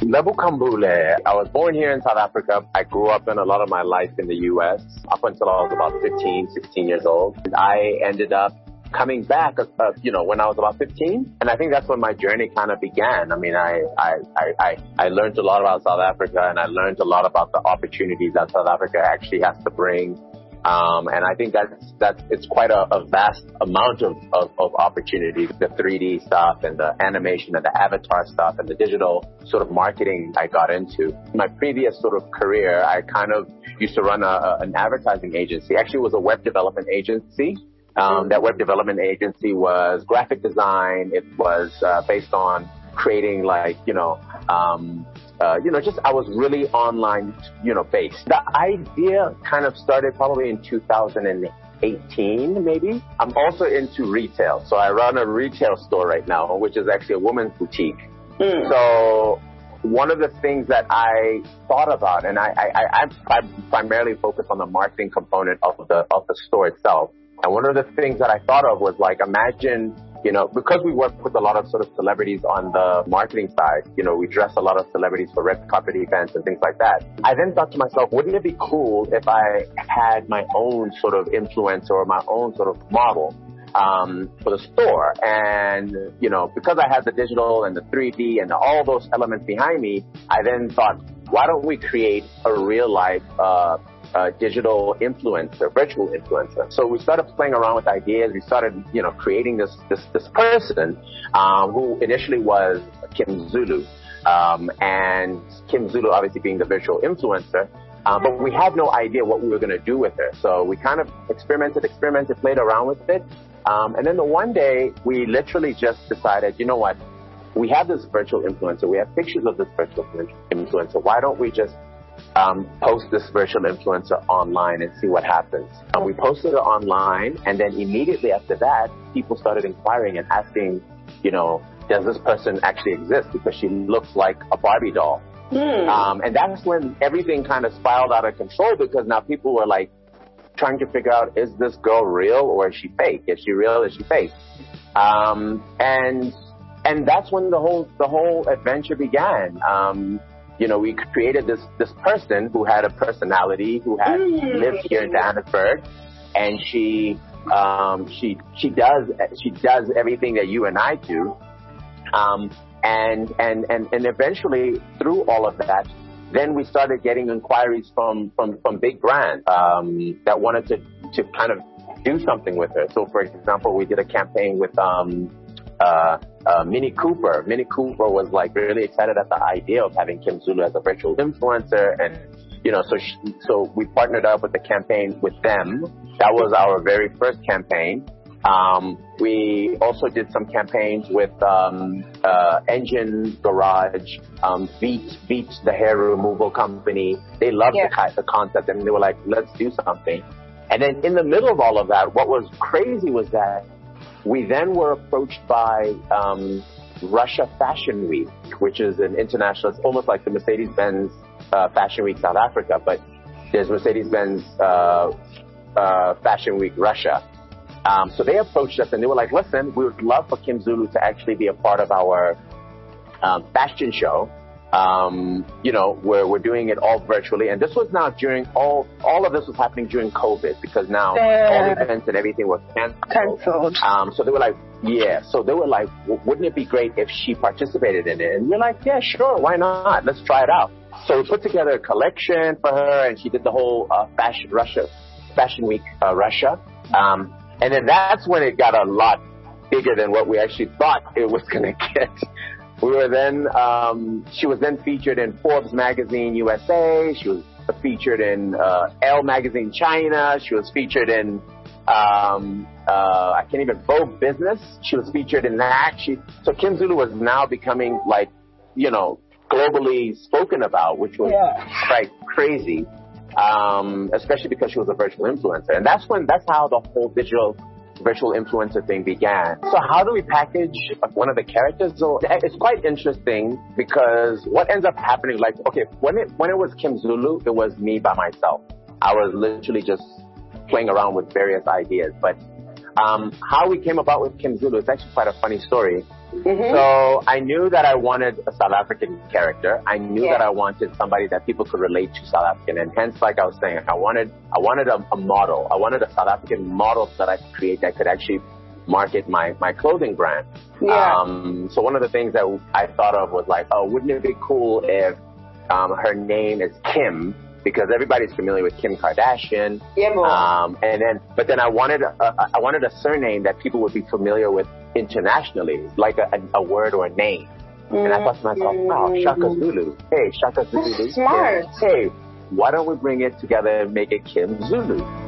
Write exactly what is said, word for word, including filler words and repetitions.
Lebu Kambule. I was born here in South Africa. I grew up in a lot of my life in the U S up until I was about fifteen, sixteen years old. I ended up coming back, uh, you know, when I was about fifteen. And I think that's when my journey kind of began. I mean, I, I, I, I, I learned a lot about South Africa, and I learned a lot about the opportunities that South Africa actually has to bring. Um, and I think that's, that's, it's quite a, a vast amount of, of, of opportunities, the three D stuff and the animation and the avatar stuff and the digital sort of marketing I got into. In my previous sort of career, I kind of used to run a, a, an advertising agency. Actually, it was a web development agency. Um, that web development agency was graphic design. It was, uh, based on creating like, you know, um, Uh, you know, just I was really online, you know, based. The idea kind of started probably in two thousand eighteen, maybe. I'm also into retail. So I run a retail store right now, which is actually a women's boutique. Mm. So one of the things that I thought about, and I, I, I, I primarily focus on the marketing component of the, of the store itself. And one of the things that I thought of was like, imagine, you know, because we work with a lot of sort of celebrities on the marketing side, you know, we dress a lot of celebrities for red carpet events and things like that. I then thought to myself, wouldn't it be cool if I had my own sort of influencer or my own sort of model um, for the store? And, you know, because I had the digital and the three D and all those elements behind me, I then thought, why don't we create a real life uh Uh, digital influencer, virtual influencer. So we started playing around with ideas. We started, you know, creating this this this person um, who initially was Kim Zulu, um, and Kim Zulu obviously being the virtual influencer. Uh, but we had no idea what we were going to do with her. So we kind of experimented, experimented, played around with it. Um, and then the one day we literally just decided, you know what? We have this virtual influencer. We have pictures of this virtual influencer. Why don't we just Um, post this virtual influencer online and see what happens. And we posted it online, and then immediately after that, people started inquiring and asking, you know, does this person actually exist? Because she looks like a Barbie doll. Mm. Um, and that's when everything kind of spiraled out of control, because now people were like trying to figure out, is this girl real or is she fake? Is she real? Is she fake? Um, and and that's when the whole the whole adventure began. Um, You know, we created this, this person who had a personality, who had mm. lived here in Johannesburg, and she, um, she, she does, she does everything that you and I do. Um, and, and, and, and eventually through all of that, then we started getting inquiries from, from, from big brands, um, that wanted to, to kind of do something with her. So for example, we did a campaign with, um, uh, Uh, Mini Cooper. Mini Cooper was like really excited at the idea of having Kim Zulu as a virtual influencer, and you know, so she, so we partnered up with the campaign with them. That was our very first campaign. Um, we also did some campaigns with um, uh, Engine Garage, um, Veet, Veet, the hair removal company. They loved yeah. the, the concept, and they were like, let's do something. And then in the middle of all of that, what was crazy was that we then were approached by um, Russia Fashion Week, which is an international, it's almost like the Mercedes-Benz uh, Fashion Week South Africa, but there's Mercedes-Benz uh, uh, Fashion Week Russia. Um, so they approached us and they were like, listen, we would love for Kim Zulu to actually be a part of our um, fashion show. Um, you know, we're, we're doing it all virtually. And this was now during all, all of this was happening during COVID, because now uh, all the events and everything was canceled. Canceled. Um, so they were like, yeah. So they were like, wouldn't it be great if she participated in it? And we're like, yeah, sure. Why not? Let's try it out. So we put together a collection for her, and she did the whole, uh, fashion Russia, Fashion Week, uh, Russia. Um, and then that's when it got a lot bigger than what we actually thought it was going to get. We were then, um, she was then featured in Forbes magazine U S A. She was featured in, uh, Elle magazine China. She was featured in, um, uh, I can't even, Vogue Business. She was featured in that. She, so Kim Zulu was now becoming like, you know, globally spoken about, which was yeah. quite crazy. Um, especially because she was a virtual influencer. And that's when, that's how the whole digital virtual influencer thing began. So how do we package one of the characters? So it's quite interesting, because what ends up happening, like, okay, when it, when it was Kim Zulu, it was me by myself. I was literally just playing around with various ideas. But um, how we came about with Kim Zulu is actually quite a funny story. Mm-hmm. So I knew that I wanted a South African character. I knew yeah. that I wanted somebody that people could relate to South African. And hence, like I was saying, I wanted, I wanted a, a model. I wanted a South African model that I could create that could actually market my, my clothing brand. Yeah. Um, so one of the things that I thought of was like, oh, wouldn't it be cool if um, her name is Kim? Because everybody's familiar with Kim Kardashian. Yeah, boy. Um, and then, but then I wanted a, a, I wanted a surname that people would be familiar with internationally, like a, a, a word or a name. Mm-hmm. And I thought to myself, wow, Shaka Zulu. Hey, Shaka Zulu. That's smart. Hey, why don't we bring it together and make it Kim Zulu?